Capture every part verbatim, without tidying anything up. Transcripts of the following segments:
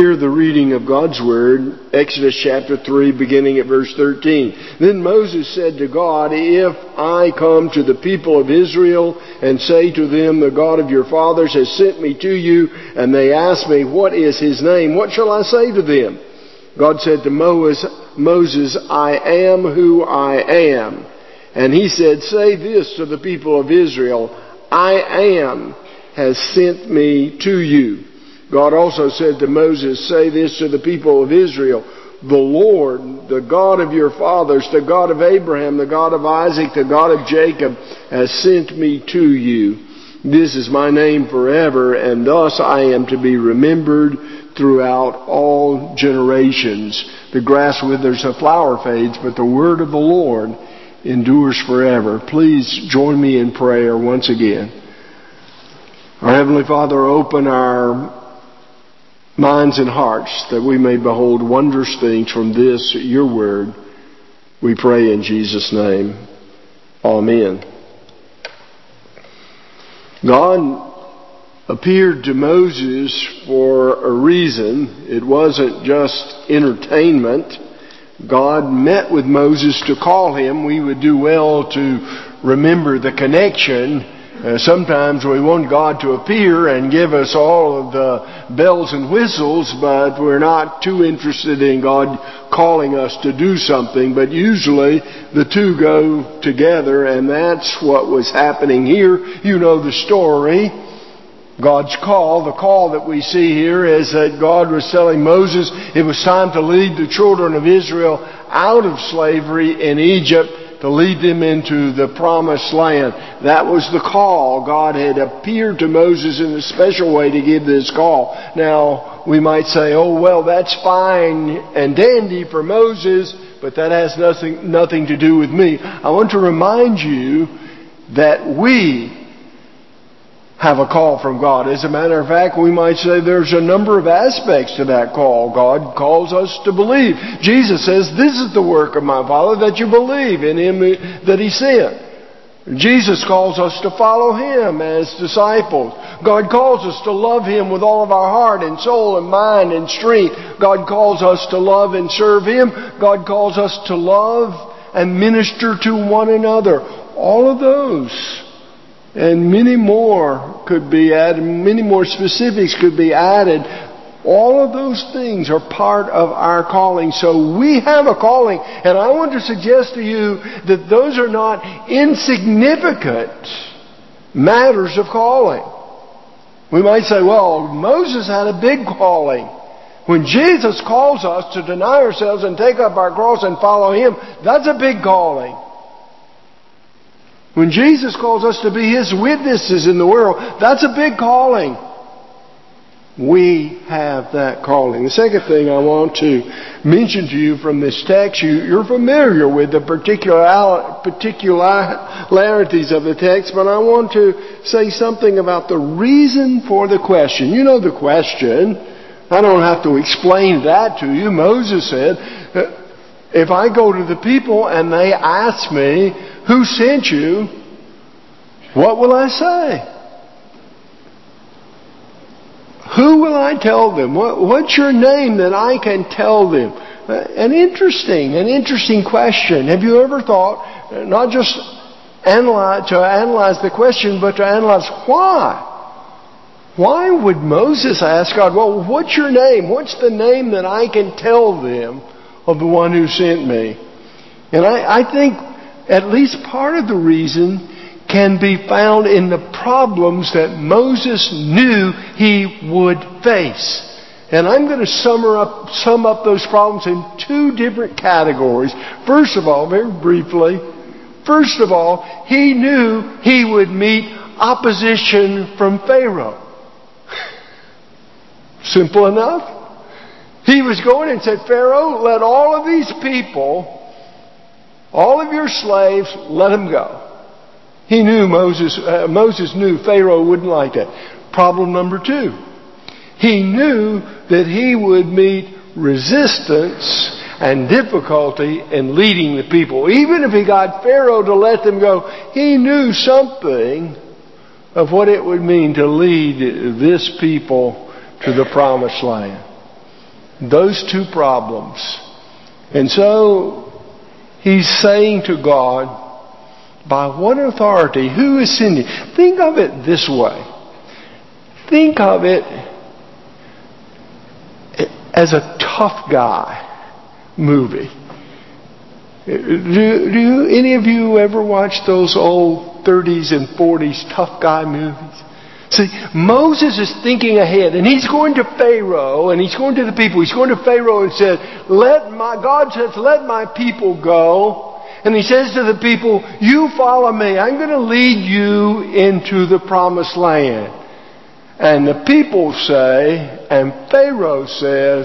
Hear the reading of God's Word, Exodus chapter three, beginning at verse thirteen. Then Moses said to God, if I come to the people of Israel and say to them, the God of your fathers has sent me to you, and they ask me, what is his name? What shall I say to them? God said to Moses, I am who I am. And he said, say this to the people of Israel, I am has sent me to you. God also said to Moses, say this to the people of Israel, the Lord, the God of your fathers, the God of Abraham, the God of Isaac, the God of Jacob, has sent me to you. This is my name forever, and thus I am to be remembered throughout all generations. The grass withers, the flower fades, but the word of the Lord endures forever. Please join me in prayer once again. Our Heavenly Father, open our minds and hearts that we may behold wondrous things from this, your word. We pray in Jesus' name. Amen. God appeared to Moses for a reason. It wasn't just entertainment. God met with Moses to call him. We would do well to remember the connection. Uh, sometimes we want God to appear and give us all of the bells and whistles, but we're not too interested in God calling us to do something. But usually the two go together, and that's what was happening here. You know the story. God's call, the call that we see here is that God was telling Moses it was time to lead the children of Israel out of slavery in Egypt, to lead them into the promised land. That was the call. God had appeared to Moses in a special way to give this call. Now, we might say, oh, well, that's fine and dandy for Moses, but that has nothing, nothing to do with me. I want to remind you that we have a call from God. As a matter of fact, we might say there's a number of aspects to that call. God calls us to believe. Jesus says, this is the work of my Father, that you believe in Him that He sent. Jesus calls us to follow Him as disciples. God calls us to love Him with all of our heart and soul and mind and strength. God calls us to love and serve Him. God calls us to love and minister to one another. All of those and many more could be added, many more specifics could be added. All of those things are part of our calling. So we have a calling, and I want to suggest to you that those are not insignificant matters of calling. We might say, well, Moses had a big calling. When Jesus calls us to deny ourselves and take up our cross and follow Him, that's a big calling. When Jesus calls us to be His witnesses in the world, that's a big calling. We have that calling. The second thing I want to mention to you from this text, you, you're familiar with the particular particularities of the text, but I want to say something about the reason for the question. You know the question. I don't have to explain that to you. Moses said, if I go to the people and they ask me, who sent you? What will I say? Who will I tell them? What, what's your name that I can tell them? An interesting, an interesting question. Have you ever thought, not just analyze, to analyze the question, but to analyze why? Why would Moses ask God, well, what's your name? What's the name that I can tell them of the one who sent me? And I, I think at least part of the reason can be found in the problems that Moses knew he would face. And I'm going to sum up, sum up those problems in two different categories. First of all, very briefly, first of all, he knew he would meet opposition from Pharaoh. Simple enough. He was going and said, Pharaoh, let all of these people, all of your slaves, let them go. He knew Moses, uh, Moses knew Pharaoh wouldn't like that. Problem number two. He knew that he would meet resistance and difficulty in leading the people. Even if he got Pharaoh to let them go, he knew something of what it would mean to lead this people to the promised land. those two problems. And so he's saying to God, by what authority? Who is sending? Think of it this way. Think of it as a tough guy movie. Do, do any of you ever watch those old thirties and forties tough guy movies? See, Moses is thinking ahead, and he's going to Pharaoh, and he's going to the people. He's going to Pharaoh and said, "Let my God says, let my people go." And he says to the people, "You follow me. I'm going to lead you into the promised land." And the people say, and Pharaoh says,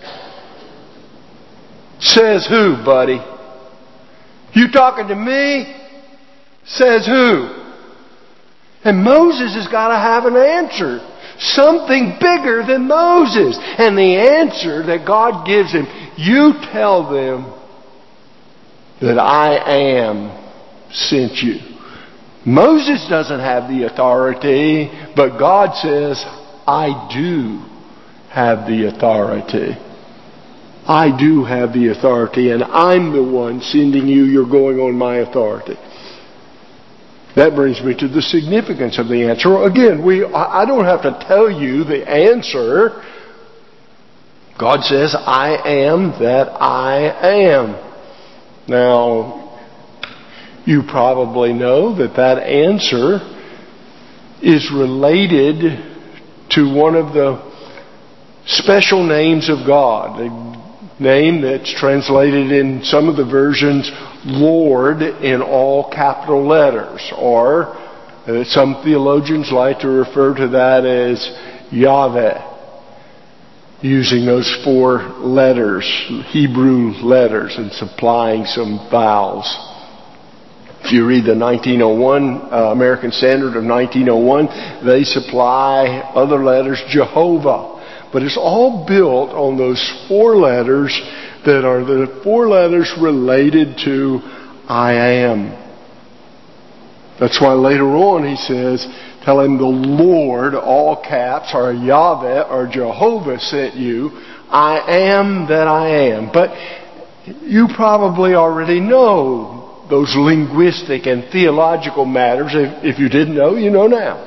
"Says who, buddy? You talking to me? Says who?" And Moses has got to have an answer. Something bigger than Moses. And the answer that God gives him, you tell them that I am sent you. Moses doesn't have the authority, but God says, I do have the authority. I do have the authority, and I'm the one sending you. You're going on my authority. That brings me to the significance of the answer. Again, we I don't have to tell you the answer. God says, I am that I am. Now, you probably know that that answer is related to one of the special names of God. The name that's translated in some of the versions, Lord, in all capital letters. Or uh, some theologians like to refer to that as Yahweh, using those four letters, Hebrew letters, and supplying some vowels. If you read the nineteen oh one uh, American Standard of nineteen oh one, they supply other letters, Jehovah. But it's all built on those four letters that are the four letters related to I am. That's why later on he says, tell him the Lord, all caps, or Yahweh, or Jehovah sent you. I am that I am. But you probably already know those linguistic and theological matters. If, if you didn't know, you know now.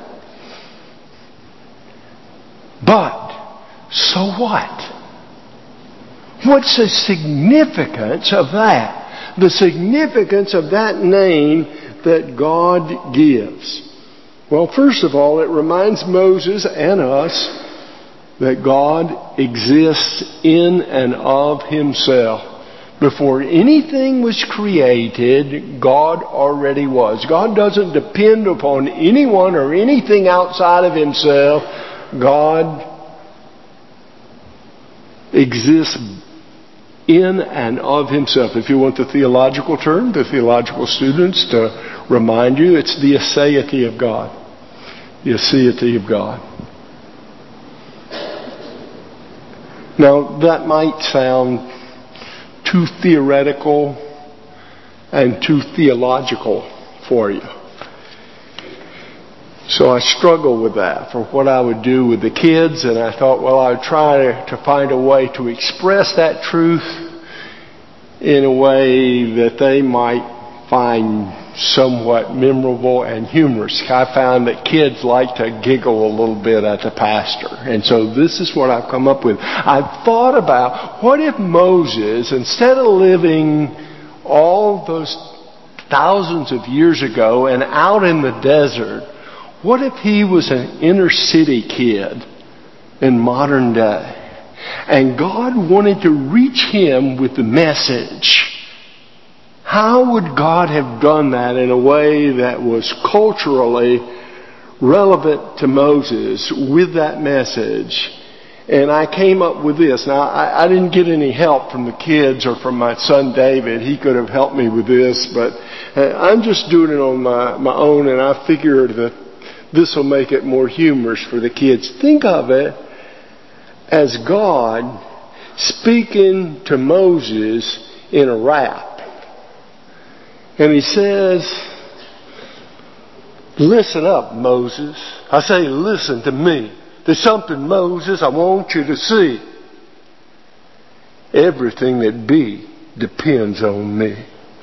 But, so what? What's the significance of that? The significance of that name that God gives. Well, first of all, it reminds Moses and us that God exists in and of Himself. Before anything was created, God already was. God doesn't depend upon anyone or anything outside of Himself. God exists in and of Himself. If you want the theological term, the theological students to remind you, it's the aseity of God. The aseity of God. Now, that might sound too theoretical and too theological for you. So I struggled with that for what I would do with the kids, and I thought, well, I would try to find a way to express that truth in a way that they might find somewhat memorable and humorous. I found that kids like to giggle a little bit at the pastor. And so this is what I've come up with. I've thought about, what if Moses, instead of living all those thousands of years ago and out in the desert, what if he was an inner city kid in modern day? And God wanted to reach him with the message. How would God have done that in a way that was culturally relevant to Moses with that message? And I came up with this. Now, I, I didn't get any help from the kids or from my son David. He could have helped me with this, but I'm just doing it on my, my own, and I figured that this will make it more humorous for the kids. Think of it as God speaking to Moses in a rap. And He says, listen up, Moses. I say, listen to me. There's something, Moses, I want you to see. Everything that be depends on me.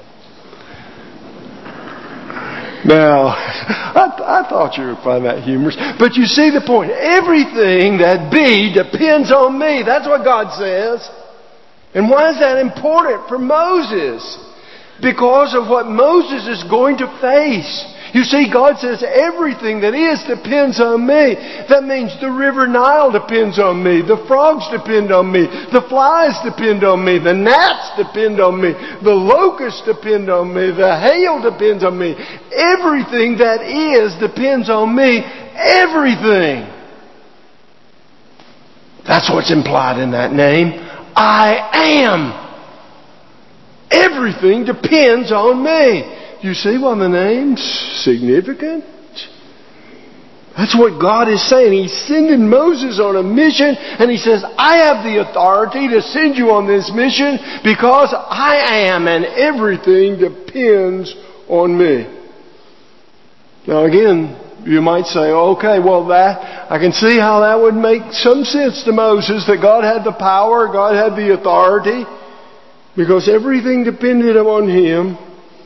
Now, I, th- I thought you would find that humorous. But you see the point. Everything that be depends on me. That's what God says. And why is that important for Moses? Because of what Moses is going to face. You see, God says everything that is depends on me. That means the river Nile depends on me. The frogs depend on me. The flies depend on me. The gnats depend on me. The locusts depend on me. The hail depends on me. Everything that is depends on me. Everything. That's what's implied in that name. I am. Everything depends on me. You see why the name's significant? That's what God is saying. He's sending Moses on a mission, and He says, I have the authority to send you on this mission because I am, and everything depends on me. Now again, you might say, okay, well that, I can see how that would make some sense to Moses, that God had the power, God had the authority, because everything depended on Him.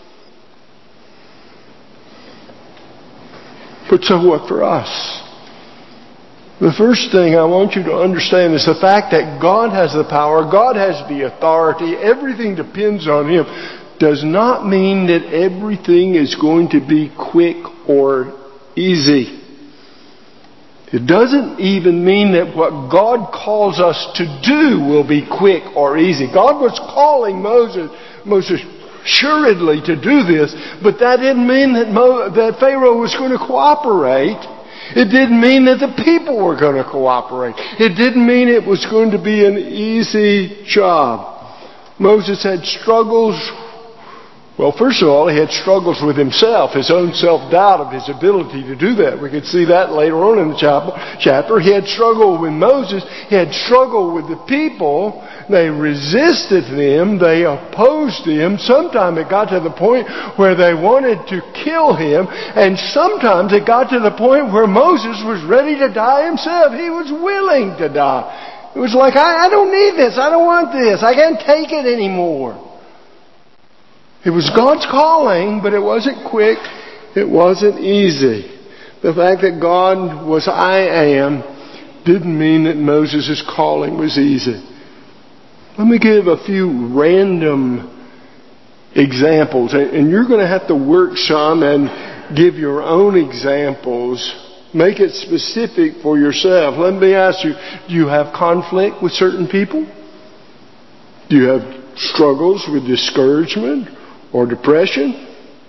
But so what for us? The first thing I want you to understand is the fact that God has the power, God has the authority, everything depends on Him, does not mean that everything is going to be quick or easy. It doesn't even mean that what God calls us to do will be quick or easy. God was calling Moses, Moses, assuredly to do this, but that didn't mean that, Mo, that Pharaoh was going to cooperate. It didn't mean that the people were going to cooperate. It didn't mean it was going to be an easy job. Moses had struggles. Well, first of all, he had struggles with himself, his own self-doubt of his ability to do that. We could see that later on in the chapter. He had struggle with Moses. He had struggle with the people. They resisted him. They opposed him. Sometimes it got to the point where they wanted to kill him. And sometimes it got to the point where Moses was ready to die himself. He was willing to die. It was like, I, I don't need this. I don't want this. I can't take it anymore. It was God's calling, but it wasn't quick. It wasn't easy. The fact that God was I am didn't mean that Moses' calling was easy. Let me give a few random examples. And you're going to have to work some and give your own examples. Make it specific for yourself. Let me ask you, do you have conflict with certain people? Do you have struggles with discouragement or depression?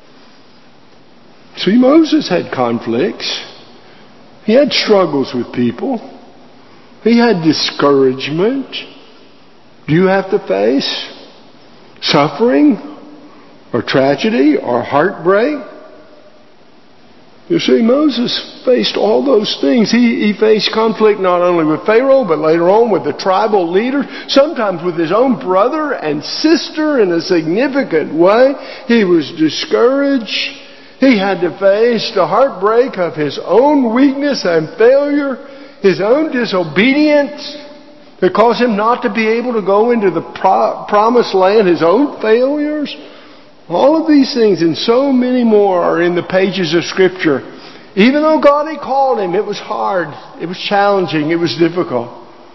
See, Moses had conflicts. He had struggles with people. He had discouragement. Do you have to face suffering or tragedy or heartbreak? You see, Moses faced all those things. He, he faced conflict not only with Pharaoh, but later on with the tribal leader, sometimes with his own brother and sister in a significant way. He was discouraged. He had to face the heartbreak of his own weakness and failure, his own disobedience that caused him not to be able to go into the pro- promised land, his own failures. All of these things and so many more are in the pages of Scripture. Even though God had called him, it was hard, it was challenging, it was difficult.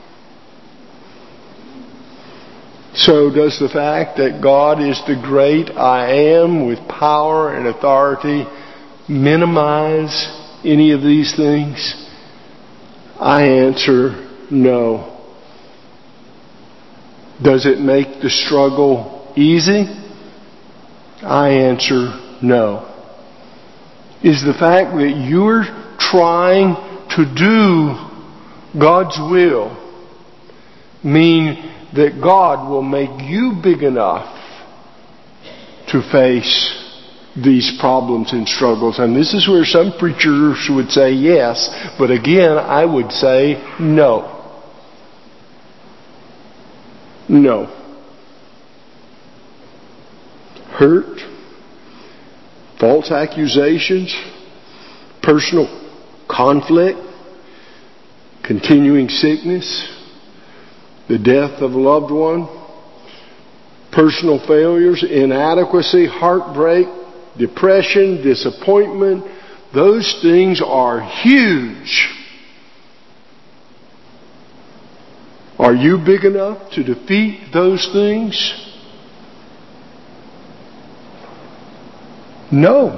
So does the fact that God is the great I am with power and authority minimize any of these things? I answer no. Does it make the struggle easy? I answer no. Is the fact that you're trying to do God's will mean that God will make you big enough to face these problems and struggles? And this is where some preachers would say yes, but again, I would say no. No. Hurt, false accusations, personal conflict, continuing sickness, the death of a loved one, personal failures, inadequacy, heartbreak, depression, disappointment. Those things are huge. Are you big enough to defeat those things? No.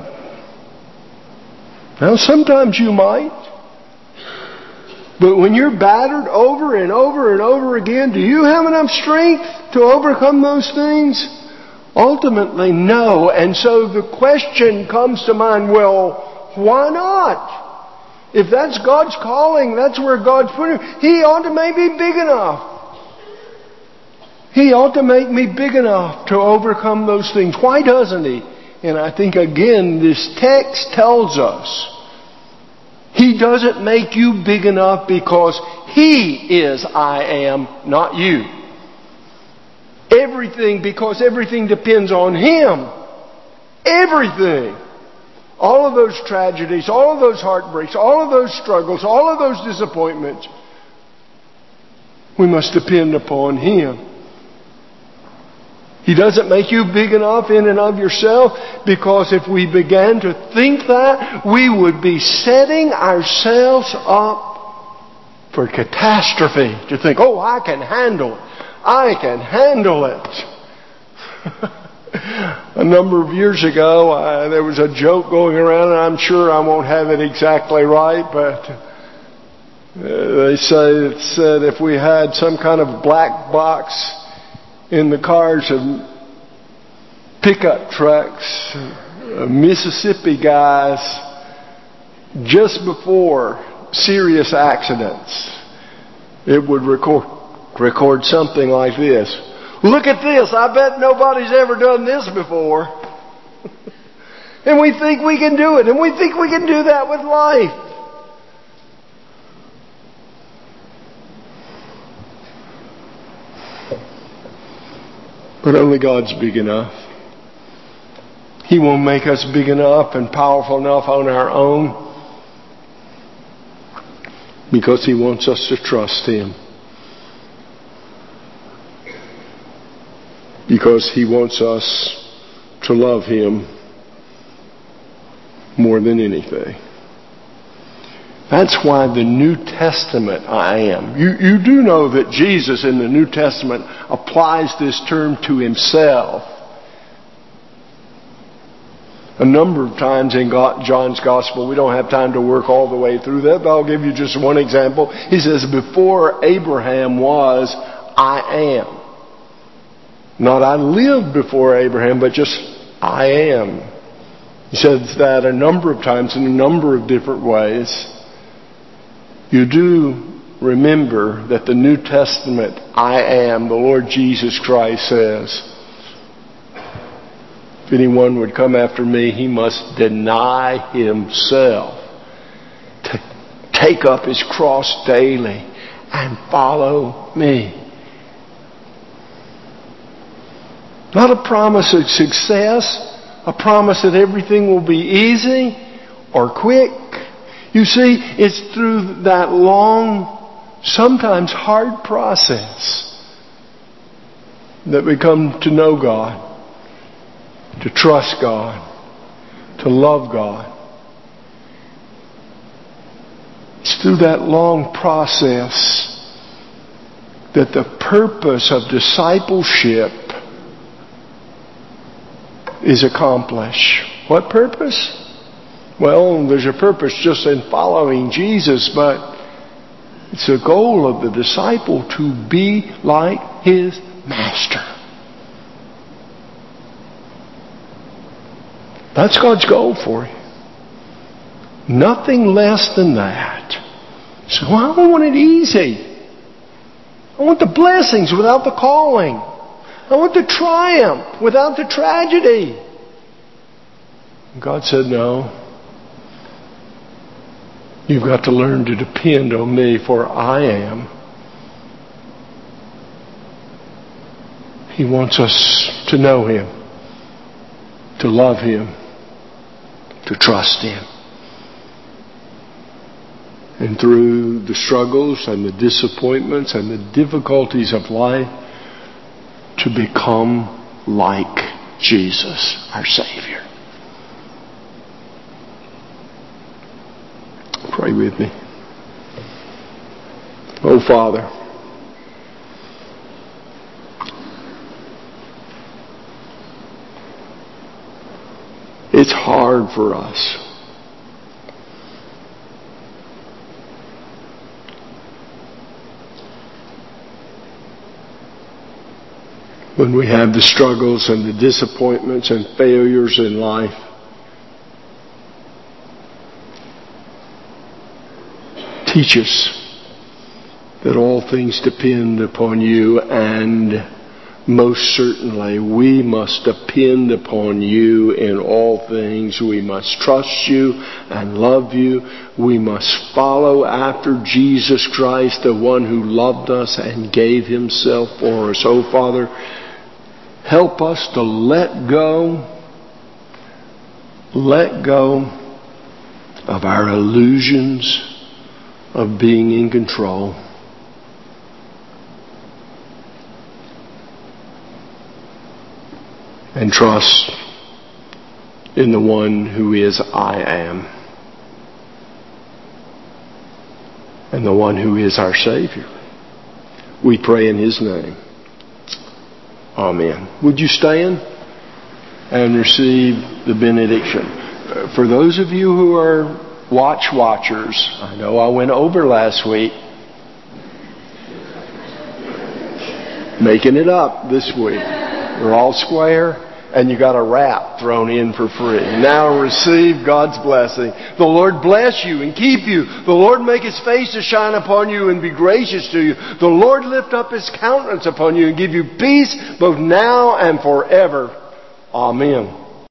Now, sometimes you might. But when you're battered over and over and over again, do you have enough strength to overcome those things? Ultimately, no. And so the question comes to mind, well, why not? If that's God's calling, that's where God's putting me, He ought to make me big enough. He ought to make me big enough to overcome those things. Why doesn't He? And I think, again, this text tells us He doesn't make you big enough because He is I am, not you. Everything, because everything depends on Him. Everything. All of those tragedies, all of those heartbreaks, all of those struggles, all of those disappointments, we must depend upon Him. He doesn't make you big enough in and of yourself, because if we began to think that, we would be setting ourselves up for catastrophe. To think, oh, I can handle it. I can handle it. A number of years ago, uh, there was a joke going around, and I'm sure I won't have it exactly right, but uh, they say it said if we had some kind of black box in the cars of pickup trucks, uh, Mississippi guys, just before serious accidents, it would record record something like this. Look at this. I bet nobody's ever done this before. And we think we can do it. And we think we can do that with life. But only God's big enough. He won't make us big enough and powerful enough on our own, because He wants us to trust Him. Because He wants us to love Him more than anything. That's why the New Testament I am. You, you do know that Jesus in the New Testament applies this term to Himself. A number of times in God, John's Gospel. We don't have time to work all the way through that, but I'll give you just one example. He says, before Abraham was, I am. Not I lived before Abraham, but just I am. He says that a number of times in a number of different ways. You do remember that the New Testament I am, the Lord Jesus Christ says, if anyone would come after me, he must deny himself, to take up his cross daily and follow me. Not a promise of success, a promise that everything will be easy or quick. You see, it's through that long, sometimes hard process that we come to know God, to trust God, to love God. It's through that long process that the purpose of discipleship is accomplished. What purpose? Well, there's a purpose just in following Jesus, but it's the goal of the disciple to be like his master. That's God's goal for you. Nothing less than that. So I don't want it easy. I want the blessings without the calling. I want the triumph without the tragedy. God said, no. You've got to learn to depend on me, for I am. He wants us to know Him, to love Him, to trust Him. And through the struggles and the disappointments and the difficulties of life, to become like Jesus, our Savior. Pray with me. Oh, Father, it's hard for us when we have the struggles and the disappointments and failures in life. Teach us that all things depend upon you, and most certainly we must depend upon you in all things. We must trust you and love you. We must follow after Jesus Christ, the one who loved us and gave himself for us. Oh, Father, help us to let go, let go of our illusions of being in control. And trust in the one who is I am. And the one who is our Savior. We pray in his name. Amen. Would you stand and receive the benediction? For those of you who are watch watchers, I know I went over last week. Making it up this week. We're all square, and you got a wrap thrown in for free. Now receive God's blessing. The Lord bless you and keep you. The Lord make his face to shine upon you and be gracious to you. The Lord lift up his countenance upon you and give you peace both now and forever. Amen.